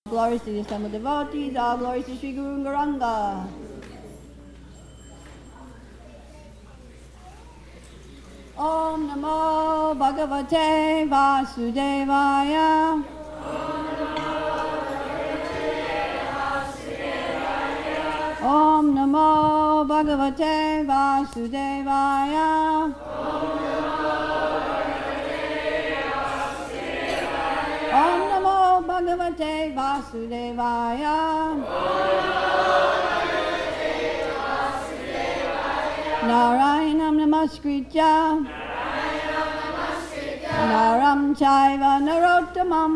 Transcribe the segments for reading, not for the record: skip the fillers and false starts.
Glories to the assembled devotees, all glories to Sri Guru Gauranga. Om Namo Bhagavate Vasudevaya. Om Namo Bhagavate Vasudevaya. Om Namo Bhagavate Vasudevaya. Narayanam Namaskritya. Naram Chaiva Narottamam.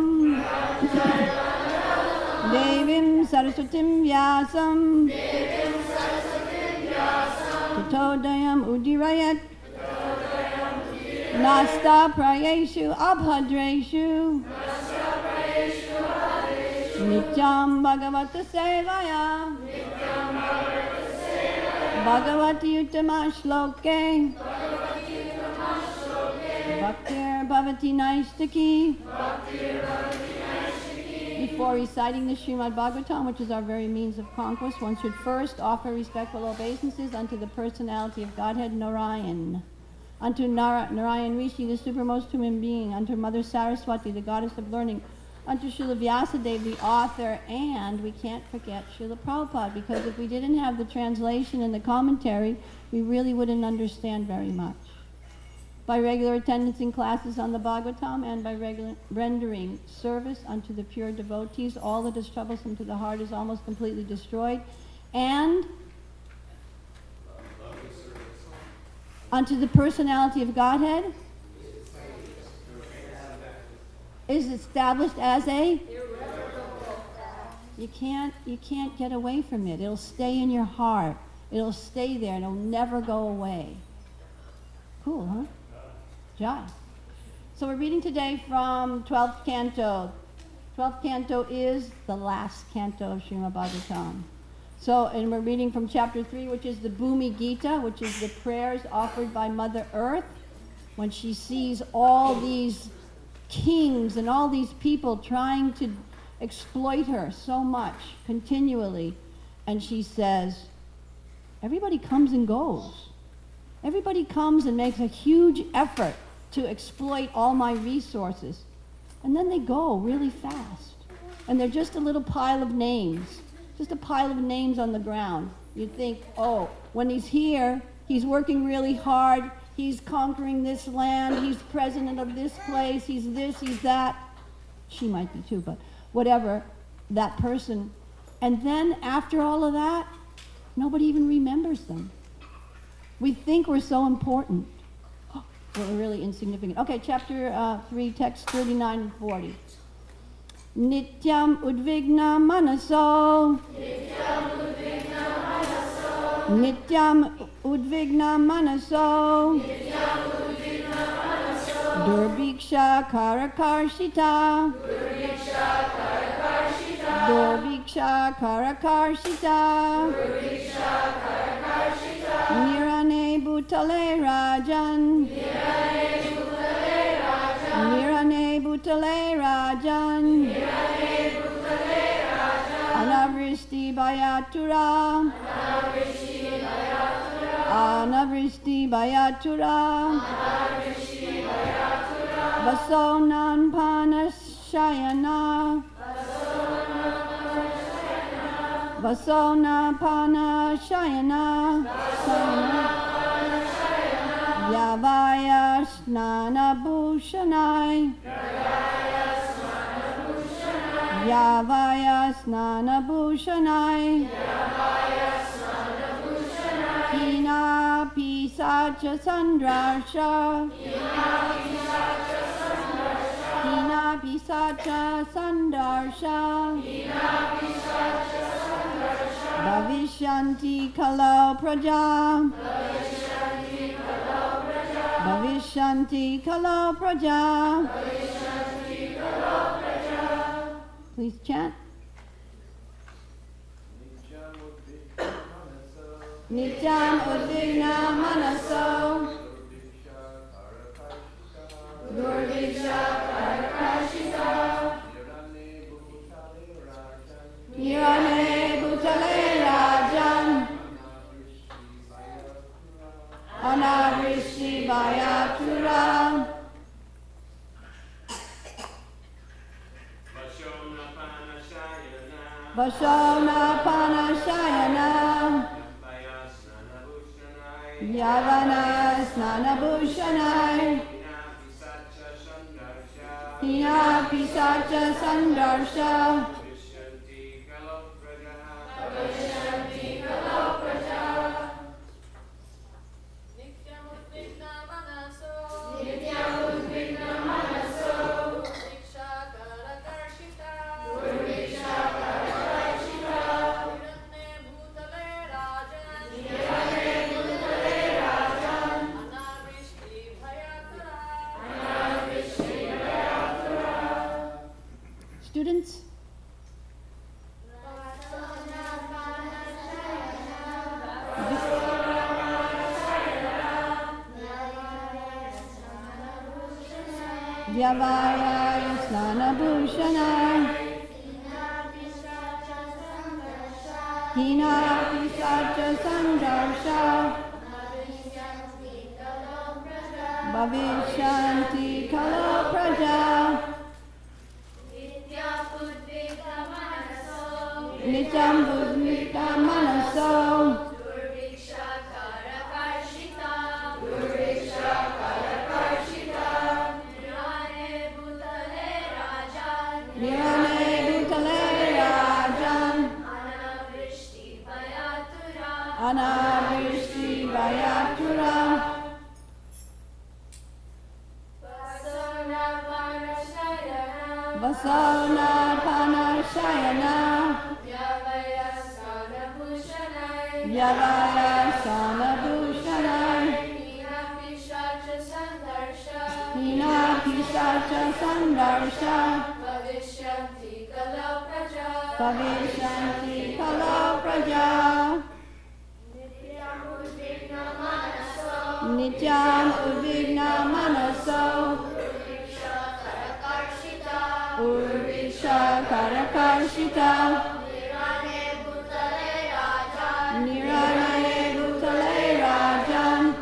Devim Saraswatim Vyasam. Tatodayam Udirayat. Nasta Prayeshu Abhadreshu. Nityam Bhagavata Sevaya. Bhagavati Uttama Shloke. Bhaktir Bhavati Naistaki. Before reciting the Srimad Bhagavatam, which is our very means of conquest, one should first offer respectful obeisances unto the personality of Godhead Narayan, unto Narayan Rishi, the supermost human being, unto Mother Saraswati, the goddess of learning, unto Srila Vyasadeva, the author, and we can't forget Srila Prabhupada, because if we didn't have the translation and the commentary, we really wouldn't understand very much. By regular attendance in classes on the Bhagavatam and by regular rendering service unto the pure devotees, all that is troublesome to the heart is almost completely destroyed, and unto the personality of Godhead is established as a you can't get away from it. It'll stay in your heart. It'll stay there and it'll never go away. Cool, huh? Jai. So we're reading today from 12th canto. 12th canto is the last canto of Srimad Bhagavatam. So, and we're reading from chapter 3, which is the Bhumi Gita, which is the prayers offered by Mother Earth when she sees all these kings and all these people trying to exploit her so much continually. And she says, everybody comes and goes. Everybody comes and makes a huge effort to exploit all my resources. And then they go really fast. And they're just a little pile of names. Just a pile of names on the ground. You think, oh, when he's here, he's working really hard. He's conquering this land. He's president of this place. He's this, he's that. She might be too, but whatever, that person. And then after all of that, nobody even remembers them. We think we're so important. We're really insignificant. Okay, chapter 3, text 39 and 40. Nityam udvigna manaso. Nityam udvigna manaso. Durbiksha karakarshita. Durbiksha karakarshita. Nirane bhutale rajan. Nirane bhutale rajan. Anavristi bayatura. Anavristi bayatura. Vasonan panashayana. Vasona panashayana. Yavaya snana bhushanai. Yavaya snana bhushanai. Hina pisacha sandrarsha. Hina pisacha sandarsha. Bhavishyanti kalau praja. Bhavishyanti kalau praja. Please chant. Nityam udvigna manaso. Durviksha karakashita. Nirane Bhutale Rajan Anavrishi Vayatura Vashona Panashayana Yavana Snanabhushanai Hina Pisacha Sandarsha Students? Vyavaya Snanabhushanai Hina Pisacha Sandarsha Bhavishanti Kalo Praja Nityam Buddhika Manaso Nirane Bhutale Rajan Anavrishi Vayatura Vasona Panashayana Yavaya Sanabhushanai Hina Pisacha Sandarsha Bhavishanti Kalo Praja Nityam Udvigna Manaso Urviksha Karakarshita Nirane Bhutale Rajan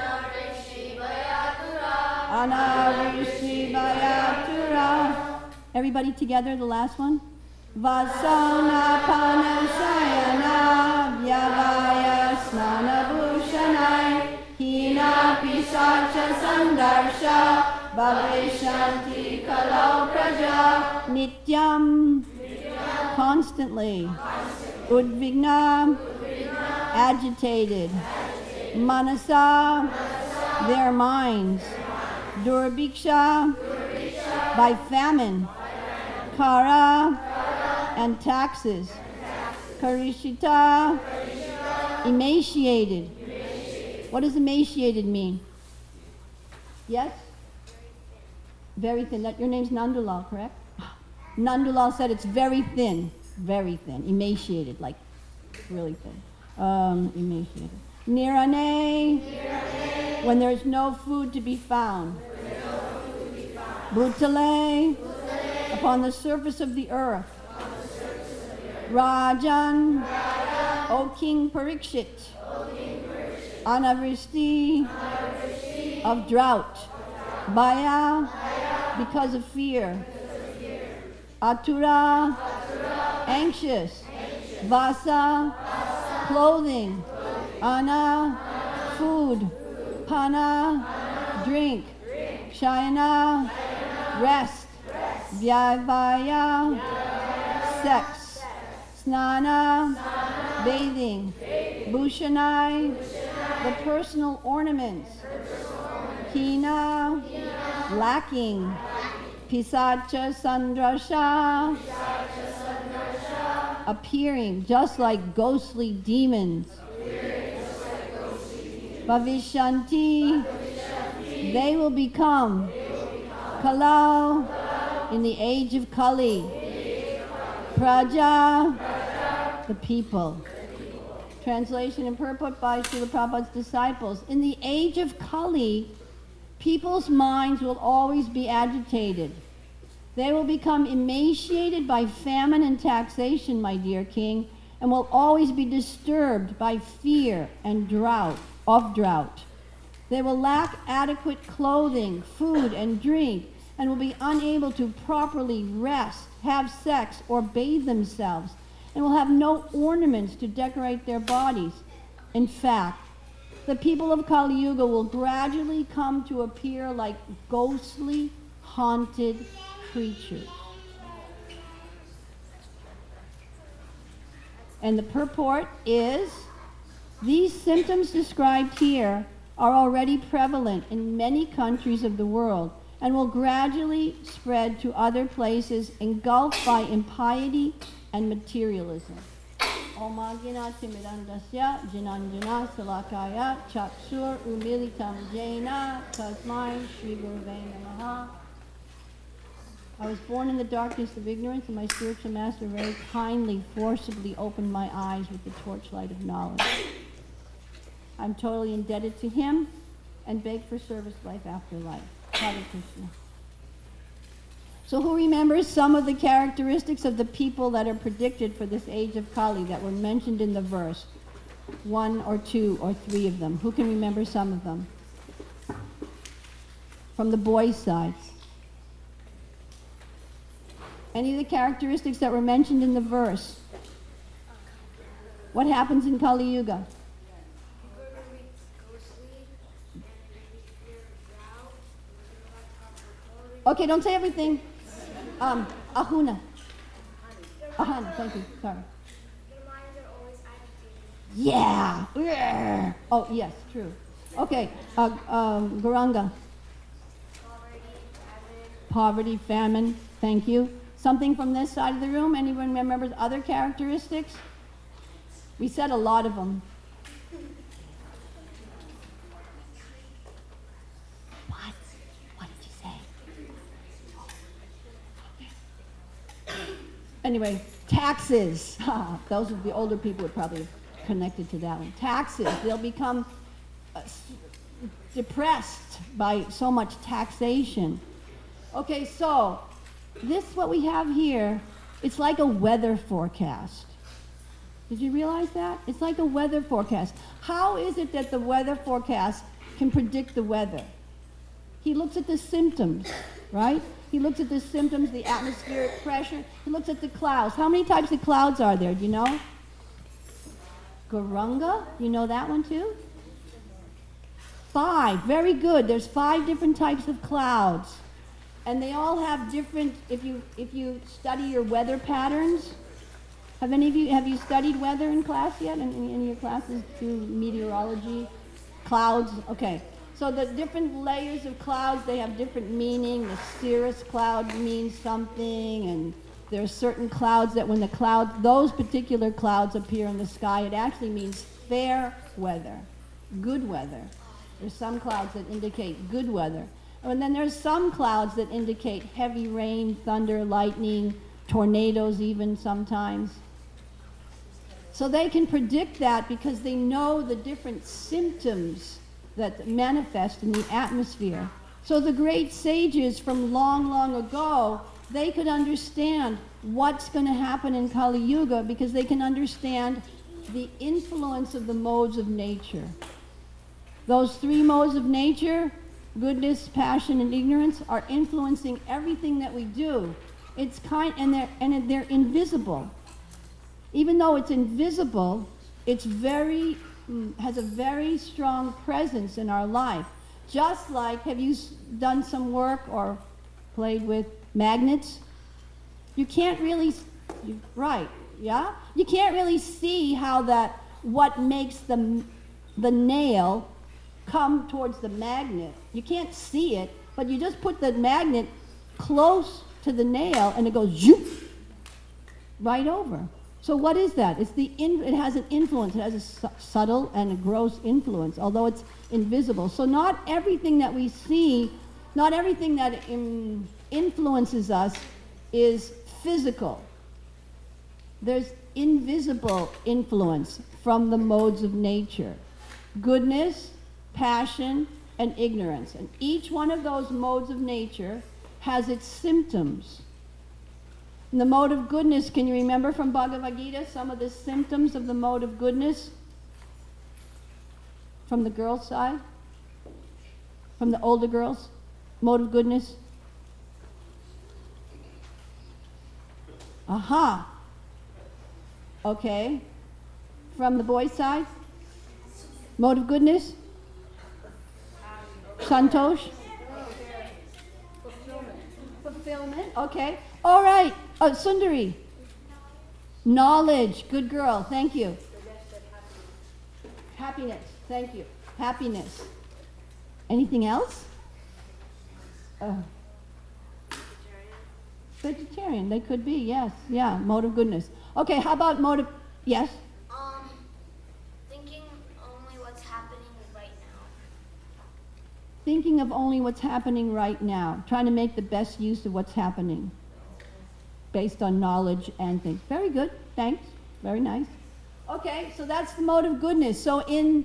Anavrishi Vayatura. Everybody together, the last one. Vasona Panashayana Vyavaya Snanabhushanai Hina Pisacha Sandarsha Bhavishanti Kalo Praja Nityam constantly Udvigna agitated Manasa their minds Durabhiksha by famine Kara and taxes Karishita emaciated. What does emaciated mean? Yes? Very thin. Your name's Nandulal, correct? Nandulal said it's very thin, emaciated, like really thin. Emaciated. Nirane, when there's no food to be found. Bhutale, upon the surface of the earth. Rajan, O King Parikshit. Anavristi, of drought. Bhaya, because of fear. Atura, anxious. Vasa, clothing. Ana, food. Pana, drink. Shayana, rest. Vyavaya, sex. Snana, bathing. Bhushanai, the personal ornaments. Hina, lacking. Pisacha Sandrasha, appearing just like ghostly demons. Bhavishanti, they will become. Kalau, in the age of Kali. Praja, the people. Translation and purport by Srila Prabhupada's disciples. In the age of Kali, people's minds will always be agitated. They will become emaciated by famine and taxation, my dear king, and will always be disturbed by fear and drought. They will lack adequate clothing, food, and drink, and will be unable to properly rest, have sex, or bathe themselves, and will have no ornaments to decorate their bodies. In fact, the people of Kali Yuga will gradually come to appear like ghostly, haunted creatures. And the purport is, these symptoms described here are already prevalent in many countries of the world and will gradually spread to other places engulfed by impiety and materialism. Omagina Timirandasya Jinanjana Salakaya Chakshur Umilitam Jaina Tasmai Shri Guruve Namaha. I was born in the darkness of ignorance, and my spiritual master very kindly, forcibly opened my eyes with the torchlight of knowledge. I'm totally indebted to him and beg for service life after life. Hare Krishna. So who remembers some of the characteristics of the people that are predicted for this age of Kali that were mentioned in the verse? 1 or 2 or 3 of them. Who can remember some of them? From the boys' side. Any of the characteristics that were mentioned in the verse? What happens in Kali Yuga? Okay, don't say everything. Ahuna. Ahana, thank you. Sorry. Their minds are always agitated. Yeah. Oh, yes, true. Okay, Garanga. Poverty, famine. Thank you. Something from this side of the room? Anyone remembers other characteristics? We said a lot of them. What? What did you say? Anyway, taxes. Those of the older people would probably have connected to that one. Taxes. They'll become depressed by so much taxation. Okay, so this, what we have here, it's like a weather forecast. Did you realize that? It's like a weather forecast. How is it that the weather forecast can predict the weather? He looks at the symptoms, right? He looks at the symptoms, the atmospheric pressure. He looks at the clouds. How many types of clouds are there? Do you know? Garunga? You know that one too? 5. Very good. There's 5 different types of clouds. And they all have different, if you study your weather patterns, have you studied weather in class yet? In any of your classes do meteorology, clouds? Okay. So the different layers of clouds, they have different meaning. The cirrus cloud means something, and there are certain clouds that when those particular clouds appear in the sky, it actually means fair weather, good weather. There's some clouds that indicate good weather. And then there's some clouds that indicate heavy rain, thunder, lightning, tornadoes even sometimes. So they can predict that because they know the different symptoms that manifest in the atmosphere. So the great sages from long, long ago, they could understand what's going to happen in Kali Yuga because they can understand the influence of the modes of nature. Those 3 modes of nature, goodness, passion, and ignorance, are influencing everything that we do. And they're invisible. Even though it's invisible, it's has a very strong presence in our life. Just like, have you done some work or played with magnets? You can't really, right? Yeah. You can't really see how what makes the nail come towards the magnet. You can't see it, but you just put the magnet close to the nail and it goes zoop, right over. So what is that? It has an influence. It has a subtle and a gross influence, although it's invisible. So not everything that we see, not everything that influences us is physical. There's invisible influence from the modes of nature. Goodness, passion, and ignorance. And each one of those modes of nature has its symptoms. And the mode of goodness, can you remember from Bhagavad Gita some of the symptoms of the mode of goodness? From the girls' side? From the older girls? Mode of goodness? Aha. Okay. From the boys' side? Mode of goodness? Santosh? Fulfillment. Okay. All right. Sundari. Knowledge. Good girl. Thank you. Happiness. Thank you. Happiness. Anything else? Vegetarian. They could be, yes. Yeah, mode of goodness. Okay, how about mode of... Yes? Thinking only what's happening right now. Thinking of only what's happening right now. Trying to make the best use of what's happening. Based on knowledge and things. Very good. Thanks. Very nice. Okay, so that's the mode of goodness. So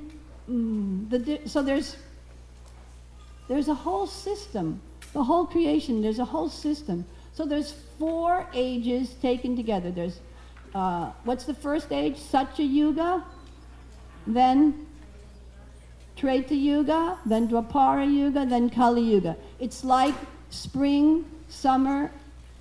there's a whole system. The whole creation, there's a whole system. So there's 4 ages taken together. There's, what's the first age? Satya Yuga, then Treta Yuga, then Dwapara Yuga, then Kali Yuga. It's like spring, summer,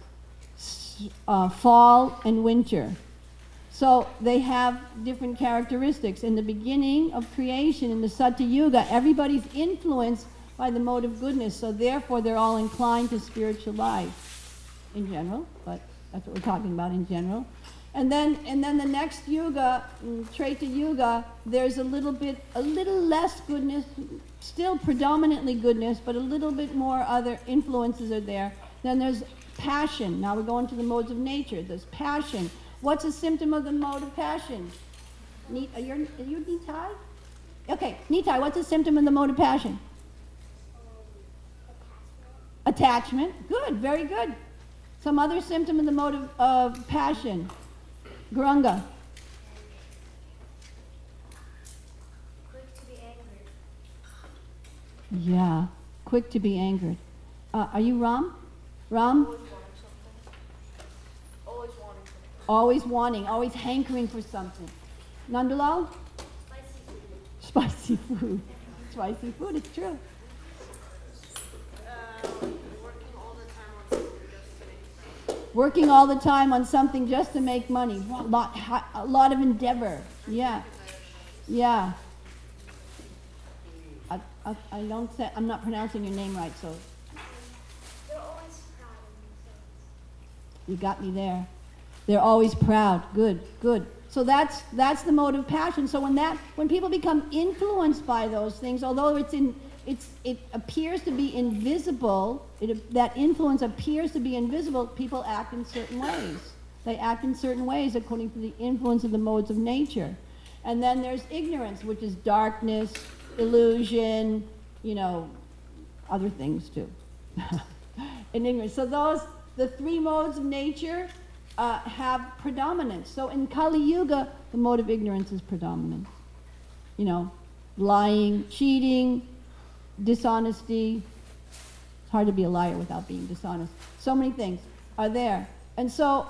fall, and winter. So they have different characteristics. In the beginning of creation, in the Satya Yuga, everybody's influenced by the mode of goodness, so therefore they're all inclined to spiritual life in general, but that's what we're talking about in general. And then the next yuga, Treta Yuga, there's a little less goodness, still predominantly goodness, but a little bit more other influences are there. Then there's passion. Now we're going to the modes of nature. There's passion. What's a symptom of the mode of passion? Are you Nitai? Okay, Nitai, what's a symptom of the mode of passion? Attachment. Good, very good. Some other symptom of the mode of passion. Guranga. Quick to be angry. Yeah, quick to be angered. Are you Ram? Ram? Always wanting something. Always wanting, always hankering for something. Nandulal? Spicy food. Spicy food, it's true. Working all the time on something just to make money. A lot of endeavor. Yeah. Yeah. I don't say, I'm not pronouncing your name right, so They're always proud of themselves. you got me there. They're always proud. Good, good. So that's the mode of passion. So when people become influenced by those things, although it appears to be invisible, that influence appears to be invisible, people act in certain ways. They act in certain ways according to the influence of the modes of nature. And then there's ignorance, which is darkness, illusion, other things too. And ignorance. So the 3 modes of nature have predominance. So in Kali Yuga, the mode of ignorance is predominant. Lying, cheating, dishonesty. It's hard to be a liar without being dishonest. So many things are there. And so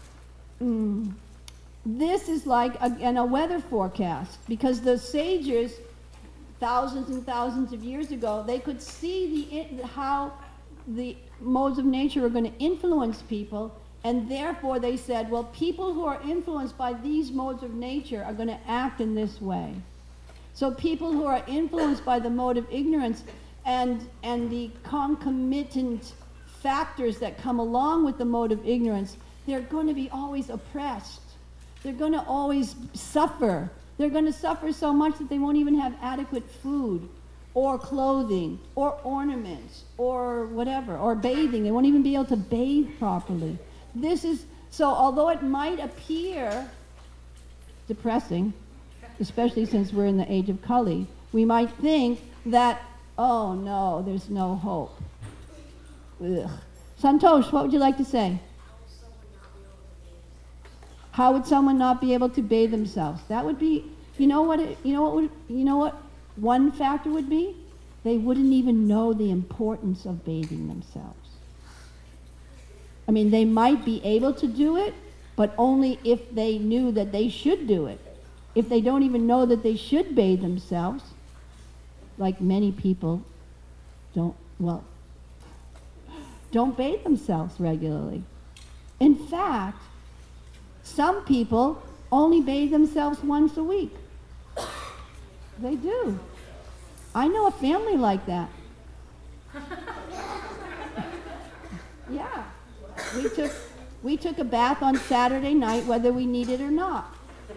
this is like a weather forecast, because the sages, thousands and thousands of years ago, they could see how the modes of nature are going to influence people, and therefore they said, well, people who are influenced by these modes of nature are going to act in this way. So people who are influenced by the mode of ignorance and the concomitant factors that come along with the mode of ignorance, they're going to be always oppressed. They're going to always suffer. They're going to suffer so much that they won't even have adequate food or clothing or ornaments or whatever, or bathing. They won't even be able to bathe properly. So although it might appear depressing, especially since we're in the age of Kali, we might think that, oh no, there's no hope. Ugh. Santosh, what would you like to say? How would someone not be able to bathe themselves? That would be, you know what one factor would be? They wouldn't even know the importance of bathing themselves. I mean, they might be able to do it, but only if they knew that they should do it. If they don't even know that they should bathe themselves, like many people don't bathe themselves regularly. In fact, some people only bathe themselves once a week. They do. I know a family like that. Yeah. We took a bath on Saturday night whether we needed it or not.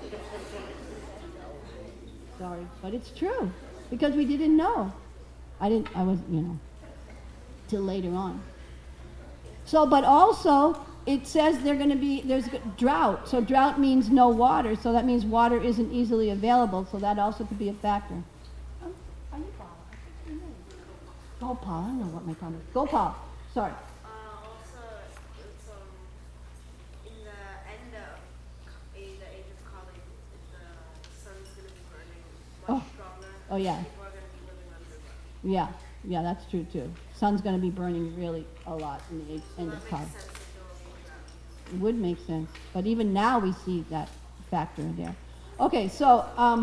Sorry, but it's true. Because we didn't know. I was, till later on. So, but also, it says there's drought. So drought means no water. So that means water isn't easily available. So that also could be a factor. Are you Paula? Go, Paula. I don't know what my problem is. Go, Paula. Sorry. Also, it's in the end of the age of calling, the sun's going to be burning much stronger. Oh, yeah. People are going to be living underground. Yeah, that's true too. Sun's going to be burning really a lot in the end of time. It would make sense, but even now we see that factor there. Okay, so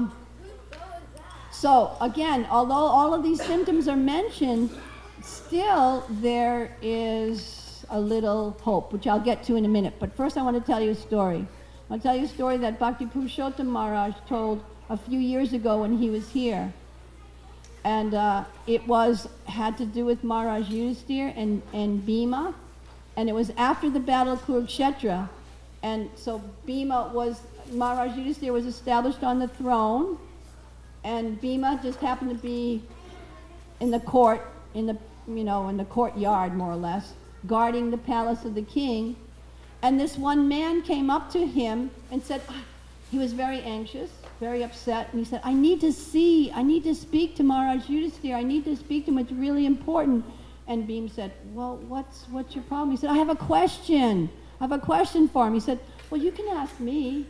again, although all of these symptoms are mentioned, still there is a little hope, which I'll get to in a minute. But first, I want to tell you a story. I'll tell you a story that Bhakti Purushottam Maharaj told a few years ago when he was here. And it had to do with Maharaj Yudhisthira and Bhima, and it was after the battle of Kurukshetra. And so Maharaj Yudhisthira was established on the throne, and Bhima just happened to be in the court, in the courtyard more or less, guarding the palace of the king. And this one man came up to him and said, he was very anxious, very upset, and he said, I need to speak to Maharaj Yudhisthira, I need to speak to him, it's really important. And Bhima said, well, what's your problem? He said, I have a question for him. He said, well, you can ask me,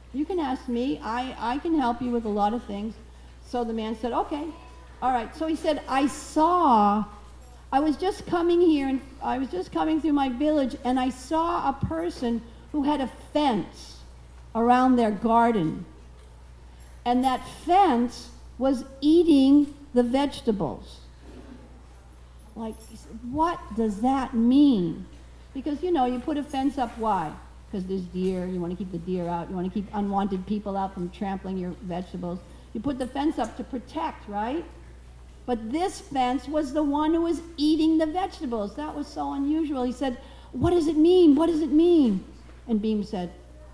I can help you with a lot of things. So the man said, okay, all right. So he said, I was just coming here, and I was just coming through my village, and I saw a person who had a fence around their garden. And that fence was eating the vegetables. Like, what does that mean? Because, you put a fence up, why? Because there's deer, you want to keep the deer out, you want to keep unwanted people out from trampling your vegetables. You put the fence up to protect, right? But this fence was the one who was eating the vegetables. That was so unusual. He said, what does it mean? What does it mean? And Bhima said,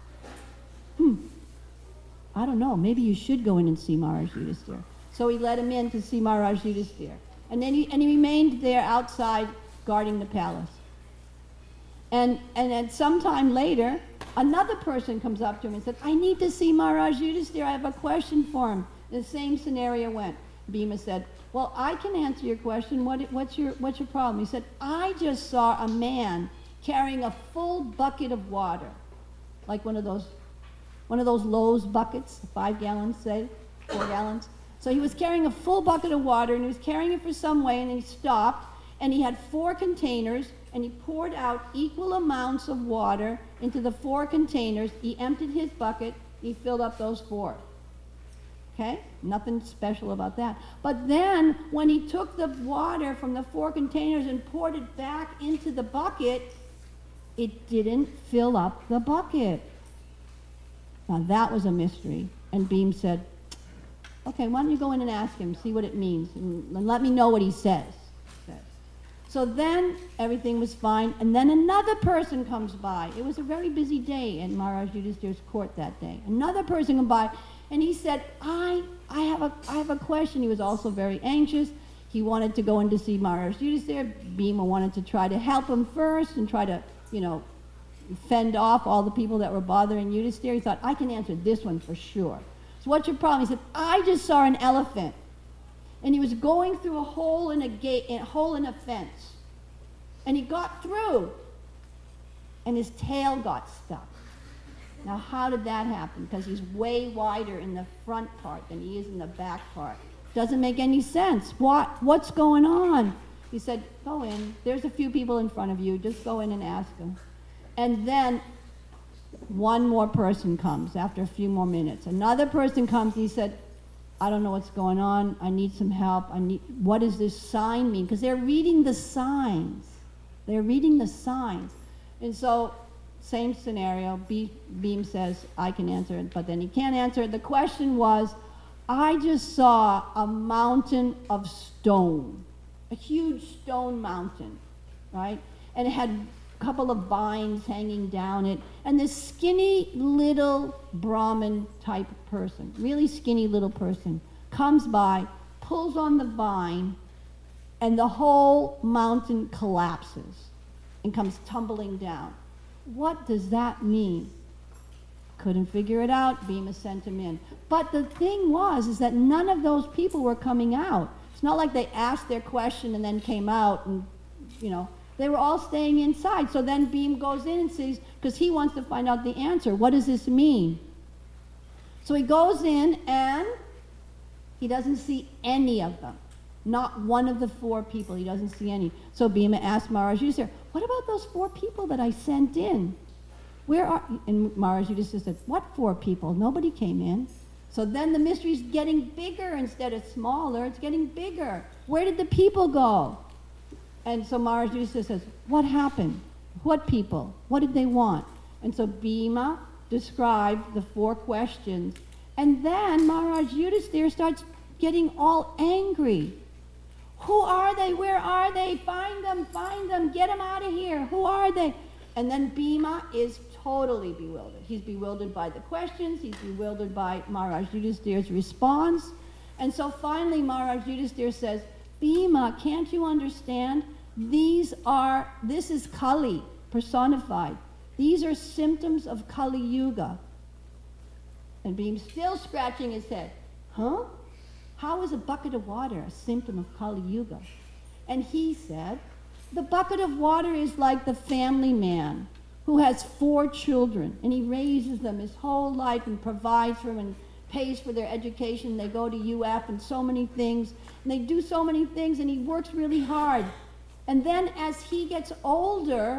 I don't know, maybe you should go in and see Maharaj Yudhisthira. So he let him in to see Maharaj Yudhisthira. And then he remained there outside guarding the palace. And then sometime later, another person comes up to him and said, I need to see Maharaj Yudhisthira, I have a question for him. The same scenario went. Bhima said, well, I can answer your question. What's your problem? He said, I just saw a man carrying a full bucket of water, like one of those Lowe's buckets, 5 gallons, say, 4 gallons. So he was carrying a full bucket of water, and he was carrying it for some way, and then he stopped, and he had 4 containers, and he poured out equal amounts of water into the 4 containers. He emptied his bucket, he filled up those 4. Okay? Nothing special about that. But then, when he took the water from the 4 containers and poured it back into the bucket, it didn't fill up the bucket. Now that was a mystery. And Bhima said, okay, why don't you go in and ask him, see what it means, and let me know what he says. So then everything was fine, and then another person comes by. It was a very busy day in Maharaj Yudhisthira's court that day. Another person came by, and he said, I have a question. He was also very anxious. He wanted to go in to see Maharaj Yudhisthira. Bhima wanted to try to help him first and try to, fend off all the people that were bothering Yudhisthira. He thought, I can answer this one for sure. So what's your problem? He said, I just saw an elephant, and he was going through a hole in a fence, and he got through, and his tail got stuck. Now, how did that happen? Because he's way wider in the front part than he is in the back part. Doesn't make any sense. What's going on? He said, go in. There's a few people in front of you. Just go in and ask them. And then one more person comes after a few more minutes. Another person comes and he said, I don't know what's going on. I need some help. What does this sign mean? Because they're reading the signs. They're reading the signs. And so, same scenario. Beam says, I can answer it, but then he can't answer it. The question was, I just saw a mountain of stone, a huge stone mountain, right? And it had a couple of vines hanging down it, and this skinny little Brahmin type person, really skinny little person, comes by, pulls on the vine, and the whole mountain collapses and comes tumbling down. What does that mean? Couldn't figure it out. Bhima sent him in. But the thing is that none of those people were coming out. It's not like they asked their question and then came out and, they were all staying inside. So then Bhima goes in and says, because he wants to find out the answer, what does this mean? So he goes in and he doesn't see any of them. Not one of the 4 people. He doesn't see any. So Bhima asked Maharaj Yudhisthira, what about those 4 people that I sent in? Where are, and Maharaj Yudhisthira said, what 4 people? Nobody came in. So then the mystery is getting bigger instead of smaller. It's getting bigger. Where did the people go? And so Maharaj Yudhisthira says, what happened? What people? What did they want? And so Bhima described the 4 questions. And then Maharaj Yudhisthira starts getting all angry. Who are they? Where are they? Find them, get them out of here. Who are they? And then Bhima is totally bewildered. He's bewildered by the questions. He's bewildered by Maharaj Yudhisthira's response. And so finally Maharaj Yudhisthira says, Bhima, can't you understand? This is Kali personified. These are symptoms of Kali Yuga. And Bhima still scratching his head. Huh? How is a bucket of water a symptom of Kali Yuga? And he said, the bucket of water is like the family man who has 4 children, and he raises them his whole life and provides for them and pays for their education. They go to UF and so many things, and they do so many things, and he works really hard. And then as he gets older,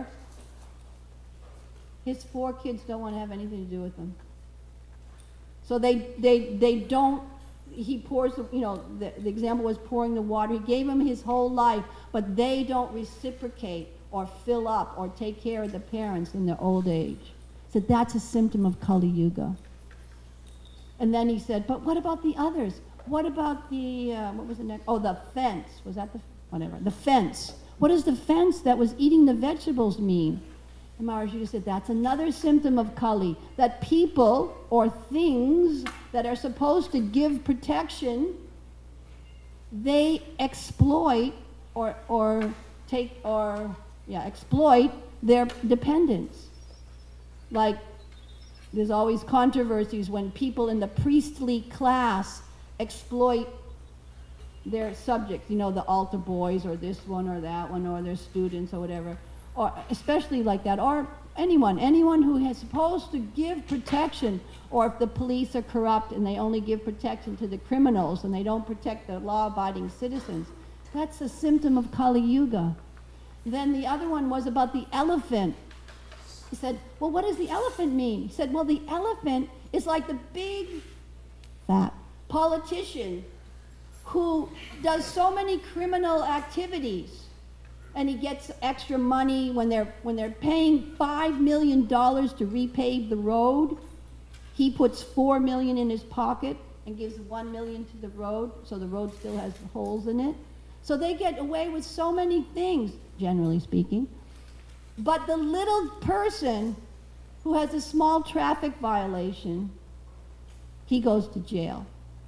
his 4 kids don't want to have anything to do with him. So they don't, he pours, the example was pouring the water. He gave him his whole life, but they don't reciprocate or fill up or take care of the parents in their old age. So that's a symptom of Kali Yuga. And then he said, but what about the others? What about the, what was the next? Oh, the fence. Was that the fence. What does the fence that was eating the vegetables mean? And Maharaj Yudhisthira said, that's another symptom of Kali, that people or things that are supposed to give protection, they exploit exploit their dependents. Like, there's always controversies when people in the priestly class exploit their subjects, the altar boys or this one or that one or their students or whatever, or especially like that, or anyone who is supposed to give protection, or if the police are corrupt and they only give protection to the criminals and they don't protect the law-abiding citizens. That's a symptom of Kali Yuga. Then the other one was about the elephant. He said, well, what does the elephant mean? He said, well, the elephant is like the big, fat politician who does so many criminal activities, and he gets extra money when they're paying $5 million to repave the road. He puts $4 million in his pocket and gives $1 million to the road, so the road still has holes in it. So they get away with so many things, generally speaking. But the little person who has a small traffic violation, he goes to jail.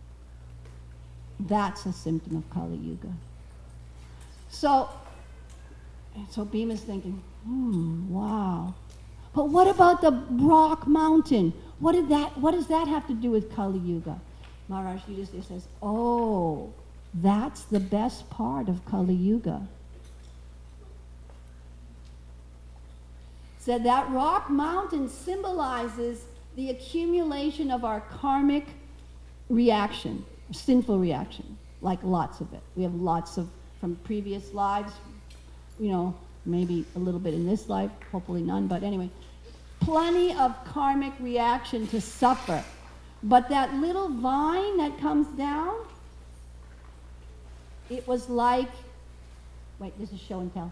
That's a symptom of Kali Yuga. So Bhima's thinking, wow. But what about the rock mountain? What does that have to do with Kali Yuga? Maharaj Yudhisthira says, oh, that's the best part of Kali Yuga. Said that rock mountain symbolizes the accumulation of our karmic reaction, sinful reaction, like lots of it. We have lots of from previous lives, maybe a little bit in this life, hopefully none, but anyway, plenty of karmic reaction to suffer. But that little vine that comes down, it was like, wait, this is show and tell.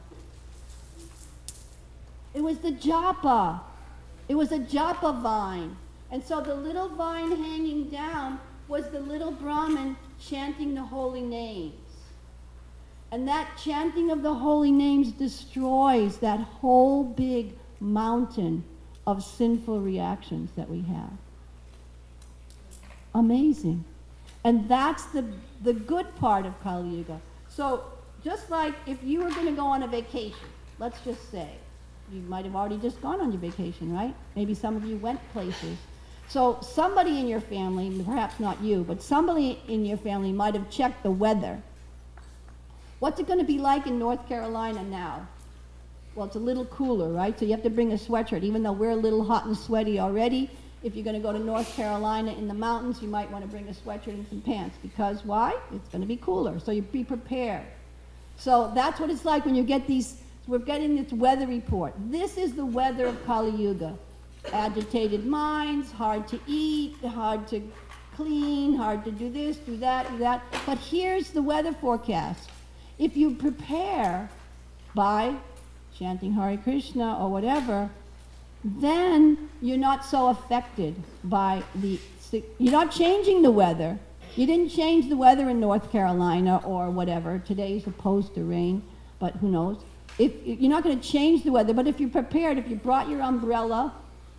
It was the japa. It was a japa vine. And so the little vine hanging down was the little Brahmin chanting the holy names. And that chanting of the holy names destroys that whole big mountain of sinful reactions that we have. Amazing. And that's the good part of Kali Yuga. So just like if you were going to go on a vacation, let's just say, you might have already just gone on your vacation, right? Maybe some of you went places. So somebody in your family, perhaps not you, but somebody in your family might have checked the weather. What's it going to be like in North Carolina now? Well, it's a little cooler, right? So you have to bring a sweatshirt. Even though we're a little hot and sweaty already, if you're going to go to North Carolina in the mountains, you might want to bring a sweatshirt and some pants. Because why? It's going to be cooler. So you be prepared. So that's what it's like when you get these, we're getting this weather report. This is the weather of Kali Yuga. Agitated minds, hard to eat, hard to clean, hard to do this, do that, do that. But here's the weather forecast. If you prepare by chanting Hare Krishna or whatever, then you're not so affected by you're not changing the weather. You didn't change the weather in North Carolina or whatever. Today's supposed to rain, but who knows? If you're not going to change the weather, but if you're prepared, if you brought your umbrella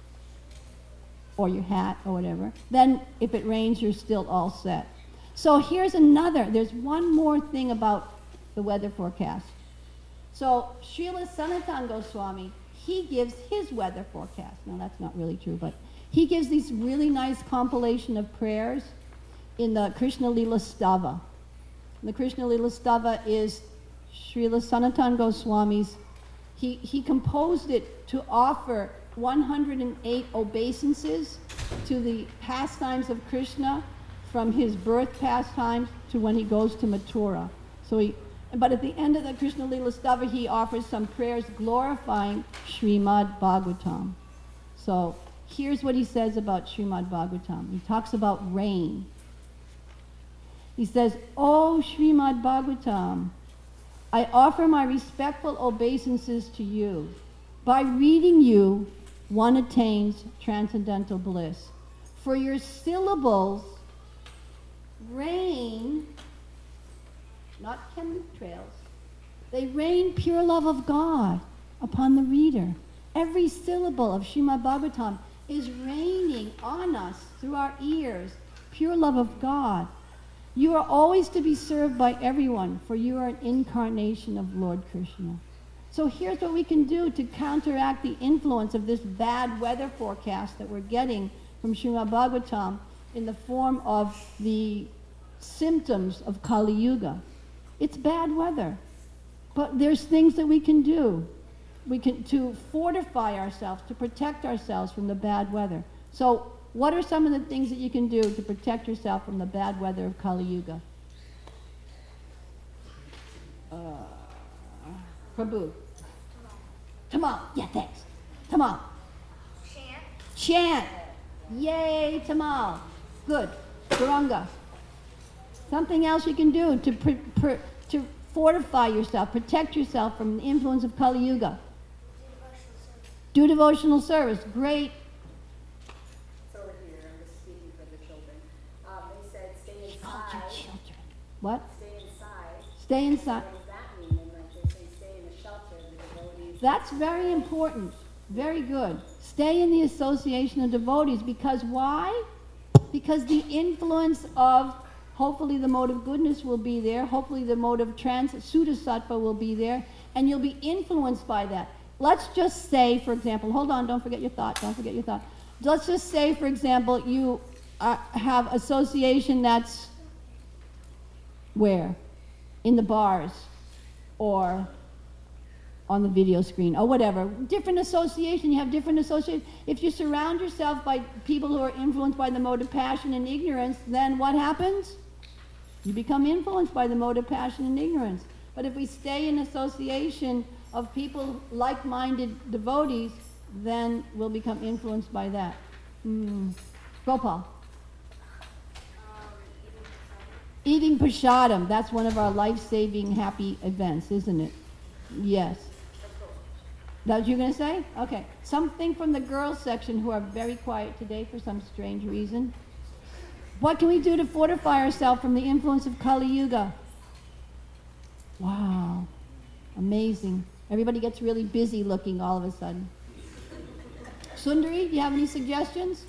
or your hat or whatever, then if it rains, you're still all set. So there's one more thing about the weather forecast. So Srila Sanatana Goswami, he gives his weather forecast. Now that's not really true, but he gives these really nice compilation of prayers in the Krishna Lila Stava. The Krishna Lila Stava is Srila Sanatana Goswami's, he composed it to offer 108 obeisances to the pastimes of Krishna from his birth pastimes to when he goes to Mathura. But at the end of the Krishna Lila Stava, he offers some prayers glorifying Srimad Bhagavatam. So here's what he says about Srimad Bhagavatam. He talks about rain. He says, "O Srimad Bhagavatam, I offer my respectful obeisances to you. By reading you, one attains transcendental bliss. For your syllables rain, not chemtrails, they rain pure love of God upon the reader. Every syllable of Srimad Bhagavatam is raining on us through our ears, pure love of God. You are always to be served by everyone, for you are an incarnation of Lord Krishna." So here's what we can do to counteract the influence of this bad weather forecast that we're getting from Srimad Bhagavatam in the form of the symptoms of Kali Yuga. It's bad weather, but there's things that we can do. We can to fortify ourselves, to protect ourselves from the bad weather. So what are some of the things that you can do to protect yourself from the bad weather of Kali Yuga? Prabhu. Tamal. Yeah, thanks. Tamal. Chant. Yay, Tamal. Good. Duranga. Something else you can do to fortify yourself, protect yourself from the influence of Kali Yuga. Do devotional service. Great. It's over here. I'm just speaking for the children. They said stay She called your inside. children. What? Stay inside. Stay inside. What does that mean? And like they say, stay in the shelter. The devotees. That's very important. Very good. Stay in the association of devotees. Because why? Because the influence of, hopefully the mode of goodness will be there. Hopefully the mode of Suddha-sattva will be there. And you'll be influenced by that. Let's just say, for example, hold on, don't forget your thought. Let's just say, for example, you have association that's where? In the bars or on the video screen or whatever. Different association, you have different association. If you surround yourself by people who are influenced by the mode of passion and ignorance, then what happens? You become influenced by the mode of passion and ignorance. But if we stay in association of people, like-minded devotees, then we'll become influenced by that. Gopal. Eating prasadam, that's one of our life-saving happy events, isn't it? Yes. That what you're going to say? Okay. Something from the girls section who are very quiet today for some strange reason. What can we do to fortify ourselves from the influence of Kali Yuga? Wow. Amazing. Everybody gets really busy looking all of a sudden. Sundari, do you have any suggestions?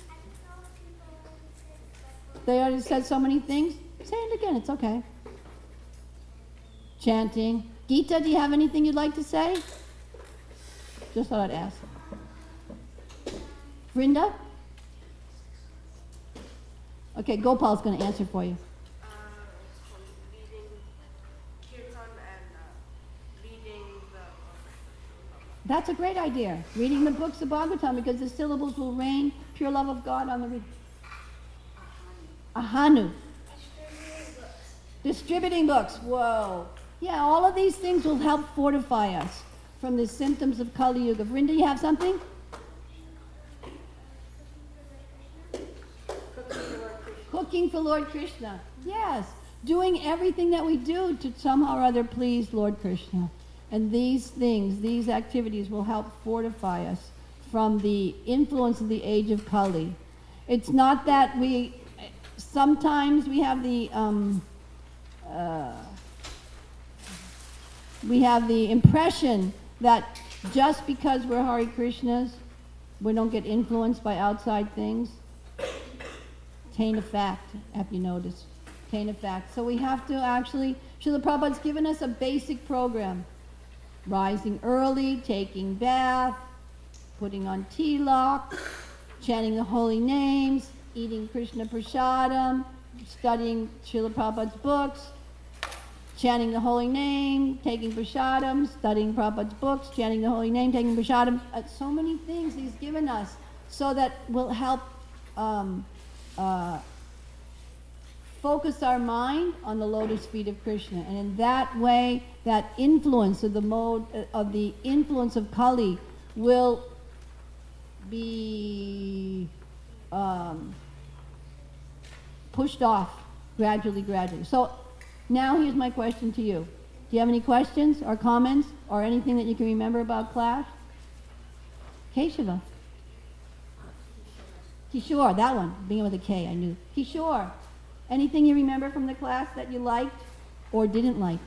They already said so many things. Say it again, it's okay. Chanting. Gita, do you have anything you'd like to say? Just thought I'd ask. Vrinda? Okay, Gopal's going to answer for you. Reading Kirtan and reading the... That's a great idea. Reading the books of Bhagavatam, because the syllables will rain pure love of God on the reader. Ahanu. Distributing books. Whoa. Yeah, all of these things will help fortify us from the symptoms of Kali Yuga. Vrinda, you have something? Cooking for Lord Krishna. Yes. Doing everything that we do to somehow or other please Lord Krishna. And these things, these activities will help fortify us from the influence of the age of Kali. It's not that sometimes we have the impression that just because we're Hare Krishnas, we don't get influenced by outside things. Taint of fact, have you noticed? Taint of fact. So we have to actually, Srila Prabhupada's given us a basic program. Rising early, taking bath, putting on tilak, chanting the holy names, eating Krishna prasadam, studying Srila Prabhupada's books, chanting the holy name, taking prasadam, studying Prabhupada's books, chanting the holy name, taking prasadam. So many things he's given us so that will help focus our mind on the lotus feet of Krishna. And in that way, that influence of the influence of Kali will be pushed off gradually. So now here's my question to you. Do you have any questions or comments or anything that you can remember about class? Keshava. Kishore, that one, beginning with a K, I knew. Kishore, anything you remember from the class that you liked or didn't like?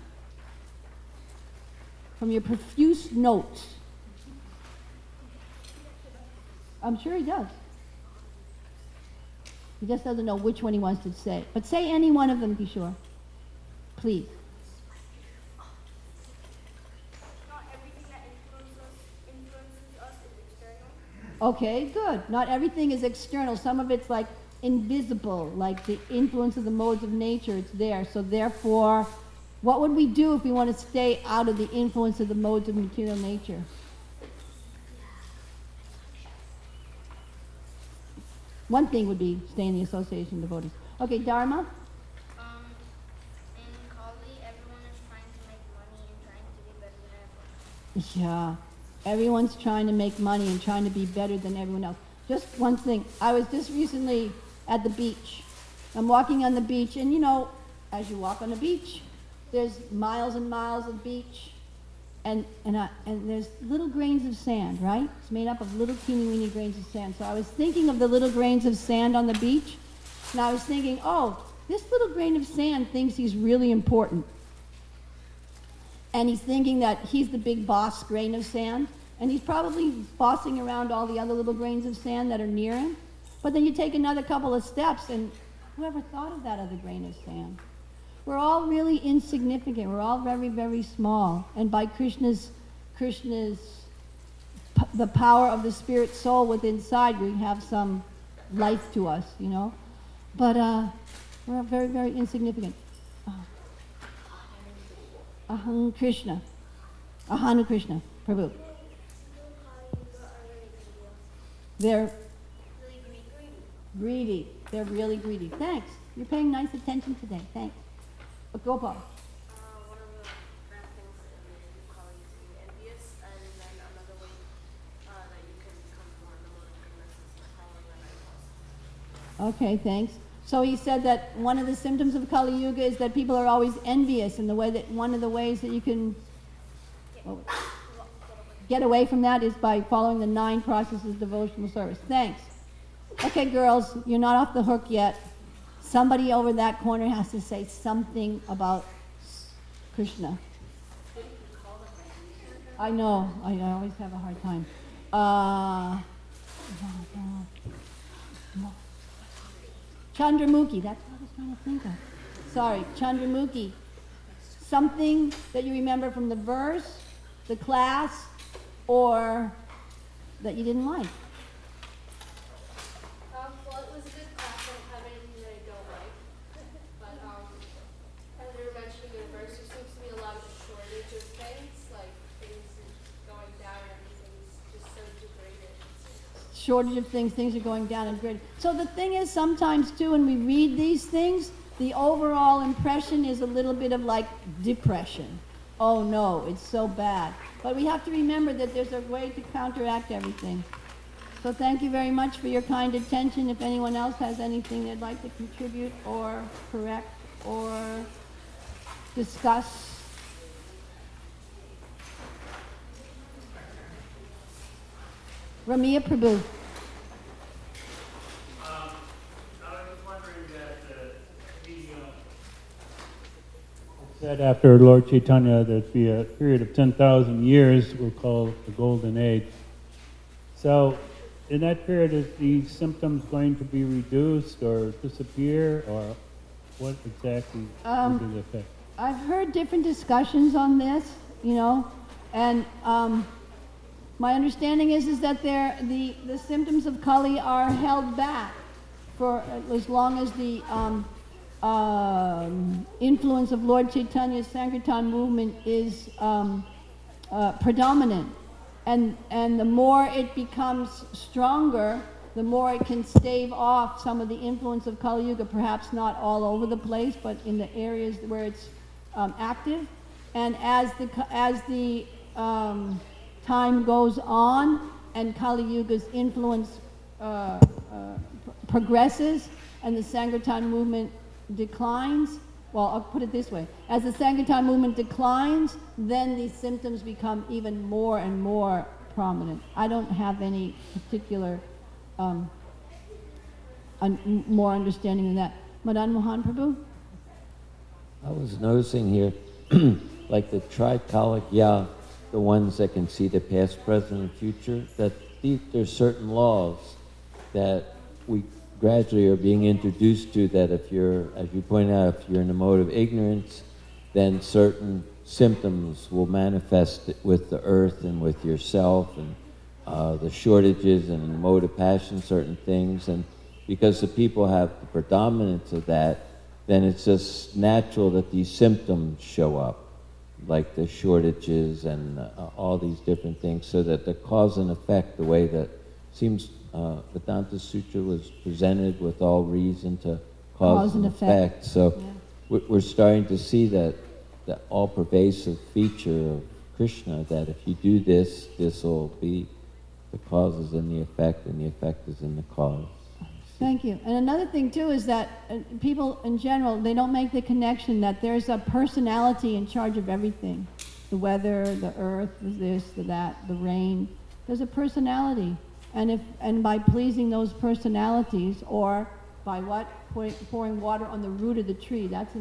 From your profuse notes. I'm sure he does. He just doesn't know which one he wants to say. But say any one of them, Kishore. Please. Not everything that influences us is external. Okay, good. Not everything is external. Some of it's like invisible, like the influence of the modes of nature, it's there. So therefore, what would we do if we want to stay out of the influence of the modes of material nature? One thing would be stay in the association of devotees. Okay, Dharma? In Kali, everyone is trying to make money and trying to be better than everyone. Yeah, everyone's trying to make money and trying to be better than everyone else. Just one thing, I was just recently at the beach. I'm walking on the beach, and you know, as you walk on the beach, there's miles and miles of beach, and there's little grains of sand, right? It's made up of little teeny weeny grains of sand. So I was thinking of the little grains of sand on the beach, and I was thinking, oh, this little grain of sand thinks he's really important. And he's thinking that he's the big boss grain of sand, and he's probably bossing around all the other little grains of sand that are near him. But then you take another couple of steps, and whoever thought of that other grain of sand? We're all really insignificant. We're all very, very small. And by the power of the spirit soul within inside, we have some life to us, you know. But we're very, very insignificant. Ahanu Krishna, Prabhu. They're greedy. They're really greedy. Thanks. You're paying nice attention today. Thanks. Gopal. One of the bad things Okay, thanks. So he said that one of the symptoms of Kali Yuga is that people are always envious, and the way that one of the ways that you can get away from that is by following the 9 processes of devotional service. Thanks. Okay, girls, you're not off the hook yet. Somebody over that corner has to say something about Krishna. I know. I always have a hard time. Chandramukhi. That's what I was trying to think of. Sorry, Chandramukhi. Something that you remember from the verse, the class, or that you didn't like. Well, it was a good class. I don't have anything that I don't like. But as they were mentioning in the verse, there seems to be a lot of shortage of things, like things going down, everything's just so degraded. Shortage of things are going down and grid. So the thing is, sometimes too, when we read these things, the overall impression is a little bit of like depression. Oh no, it's so bad. But we have to remember that there's a way to counteract everything. So thank you very much for your kind attention. If anyone else has anything they'd like to contribute or correct or discuss. Ramia Prabhu. I was wondering that he said after Lord Chaitanya there'd be a period of 10,000 years we'll call the Golden Age. So in that period, is the symptoms going to be reduced or disappear, or what exactly will be the effect? I've heard different discussions on this, and my understanding is that the symptoms of Kali are held back for as long as the influence of Lord Chaitanya's Sankirtan movement is predominant. And the more it becomes stronger, the more it can stave off some of the influence of Kali Yuga, perhaps not all over the place, but in the areas where it's active. And as the time goes on and Kali Yuga's influence progresses and the Sankirtan movement declines, well, I'll put it this way. As the Sankirtan movement declines, then these symptoms become even more and more prominent. I don't have any particular more understanding than that. Madan Mohan Prabhu? I was noticing here, like the Trikalikya, the ones that can see the past, present, and future, that there's certain laws that we gradually are being introduced to, that if you're, as you point out, if you're in a mode of ignorance, then certain symptoms will manifest with the earth and with yourself, and the shortages and the mode of passion, certain things. And because the people have the predominance of that, then it's just natural that these symptoms show up, like the shortages and all these different things, so that the cause and effect, the way that seems Vedanta Sutra was presented with all reason to cause and effect. So yeah. We're starting to see that all-pervasive feature of Krishna, that if you do this, this will be the cause is in the effect, and the effect is in the cause. Thank you. And another thing, too, is that people in general, they don't make the connection that there's a personality in charge of everything. The weather, the earth, the this, the that, the rain. There's a personality. And by pleasing those personalities, or by what? Pouring water on the root of the tree. That's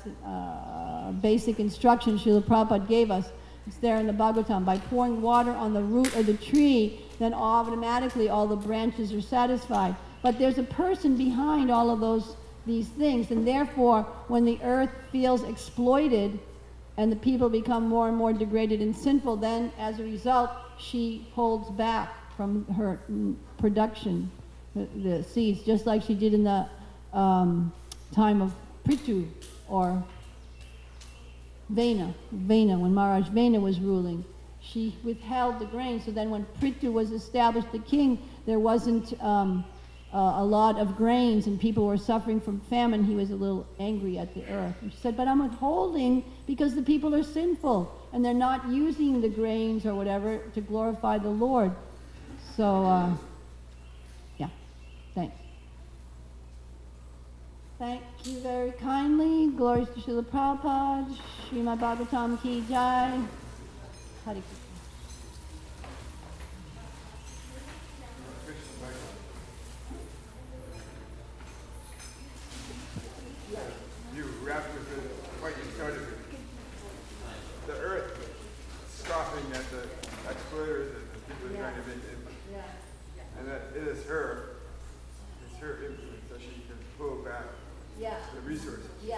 a basic instruction Srila Prabhupada gave us. It's there in the Bhagavatam. By pouring water on the root of the tree, then automatically all the branches are satisfied. But there's a person behind all of these things, and therefore, when the earth feels exploited and the people become more and more degraded and sinful, then as a result, she holds back from her production, the seeds, just like she did in the time of Prithu or Vena, when Maharaj Vena was ruling. She withheld the grain, so then when Prithu was established the king, there wasn't a lot of grains and people were suffering from famine. He was a little angry at the earth. And she said, but I'm withholding because the people are sinful and they're not using the grains or whatever to glorify the Lord. So, yeah, thanks. Thank you very kindly. Glory to Srila Prabhupada. Srimad Bhagavatam Ki Jai. Hare Krishna. You wrapped with the point you started with. The earth scoffing at the exploiters and the people who are trying to make it. And that it is her influence that she can pull back the resources.